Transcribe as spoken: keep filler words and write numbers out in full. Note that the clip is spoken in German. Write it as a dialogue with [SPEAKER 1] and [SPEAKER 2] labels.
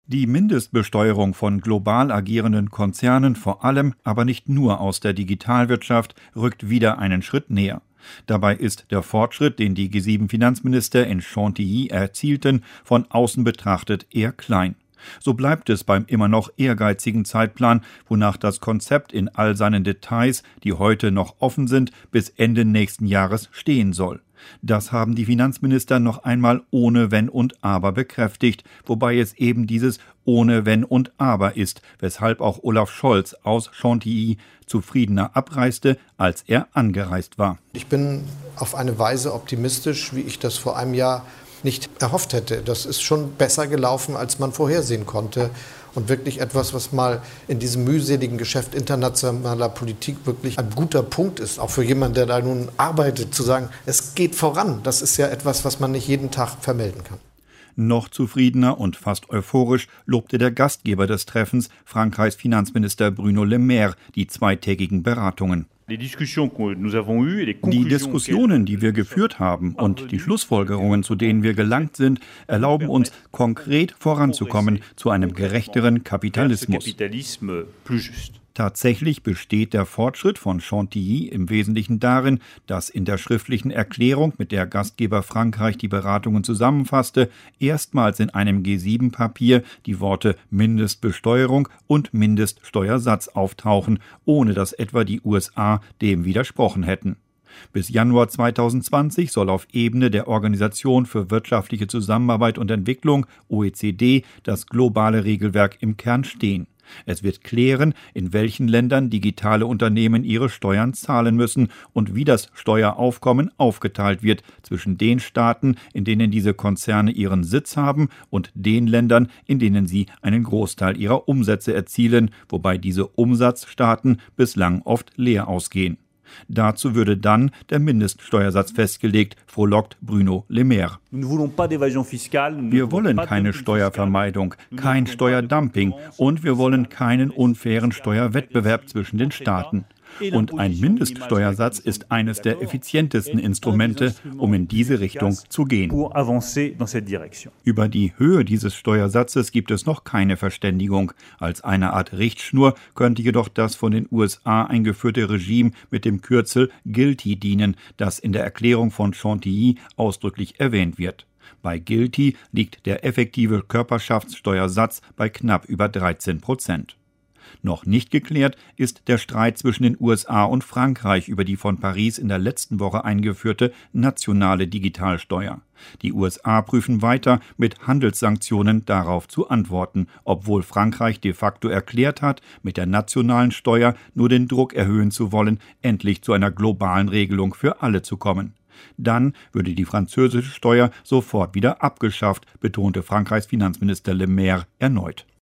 [SPEAKER 1] Die Mindestbesteuerung von global agierenden Konzernen, vor allem, aber nicht nur aus der Digitalwirtschaft, rückt wieder einen Schritt näher. Dabei ist der Fortschritt, den die G sieben Finanzminister in Chantilly erzielten, von außen betrachtet eher klein. So bleibt es beim immer noch ehrgeizigen Zeitplan, wonach das Konzept in all seinen Details, die heute noch offen sind, bis Ende nächsten Jahres stehen soll. Das haben die Finanzminister noch einmal ohne Wenn und Aber bekräftigt, wobei es eben dieses ohne Wenn und Aber ist, weshalb auch Olaf Scholz aus Chantilly zufriedener abreiste, als er angereist war.
[SPEAKER 2] Ich bin auf eine Weise optimistisch, wie ich das vor einem Jahr nicht erhofft hätte. Das ist schon besser gelaufen, als man vorhersehen konnte. Und wirklich etwas, was mal in diesem mühseligen Geschäft internationaler Politik wirklich ein guter Punkt ist, auch für jemanden, der da nun arbeitet, zu sagen, es geht voran. Das ist ja etwas, was man nicht jeden Tag vermelden kann.
[SPEAKER 1] Noch zufriedener und fast euphorisch lobte der Gastgeber des Treffens, Frankreichs Finanzminister Bruno Le Maire, die zweitägigen Beratungen. Die Diskussionen, die wir geführt haben und die Schlussfolgerungen, zu denen wir gelangt sind, erlauben uns, konkret voranzukommen zu einem gerechteren Kapitalismus. Tatsächlich besteht der Fortschritt von Chantilly im Wesentlichen darin, dass in der schriftlichen Erklärung, mit der Gastgeber Frankreich die Beratungen zusammenfasste, erstmals in einem G sieben Papier die Worte Mindestbesteuerung und Mindeststeuersatz auftauchen, ohne dass etwa die U S A dem widersprochen hätten. Bis Januar zweitausendzwanzig soll auf Ebene der Organisation für wirtschaftliche Zusammenarbeit und Entwicklung, O E C D, das globale Regelwerk im Kern stehen. Es wird klären, in welchen Ländern digitale Unternehmen ihre Steuern zahlen müssen und wie das Steueraufkommen aufgeteilt wird zwischen den Staaten, in denen diese Konzerne ihren Sitz haben, und den Ländern, in denen sie einen Großteil ihrer Umsätze erzielen, wobei diese Umsatzstaaten bislang oft leer ausgehen. Dazu würde dann der Mindeststeuersatz festgelegt, frohlockt Bruno Le Maire. Wir wollen keine Steuervermeidung, kein Steuerdumping und wir wollen keinen unfairen Steuerwettbewerb zwischen den Staaten. Und ein Mindeststeuersatz ist eines der effizientesten Instrumente, um in diese Richtung zu gehen. Über die Höhe dieses Steuersatzes gibt es noch keine Verständigung. Als eine Art Richtschnur könnte jedoch das von den U S A eingeführte Regime mit dem Kürzel GILTI dienen, das in der Erklärung von Chantilly ausdrücklich erwähnt wird. Bei GILTI liegt der effektive Körperschaftssteuersatz bei knapp über dreizehn Prozent. Noch nicht geklärt ist der Streit zwischen den U S A und Frankreich über die von Paris in der letzten Woche eingeführte nationale Digitalsteuer. Die U S A prüfen weiter, mit Handelssanktionen darauf zu antworten, obwohl Frankreich de facto erklärt hat, mit der nationalen Steuer nur den Druck erhöhen zu wollen, endlich zu einer globalen Regelung für alle zu kommen. Dann würde die französische Steuer sofort wieder abgeschafft, betonte Frankreichs Finanzminister Le Maire erneut.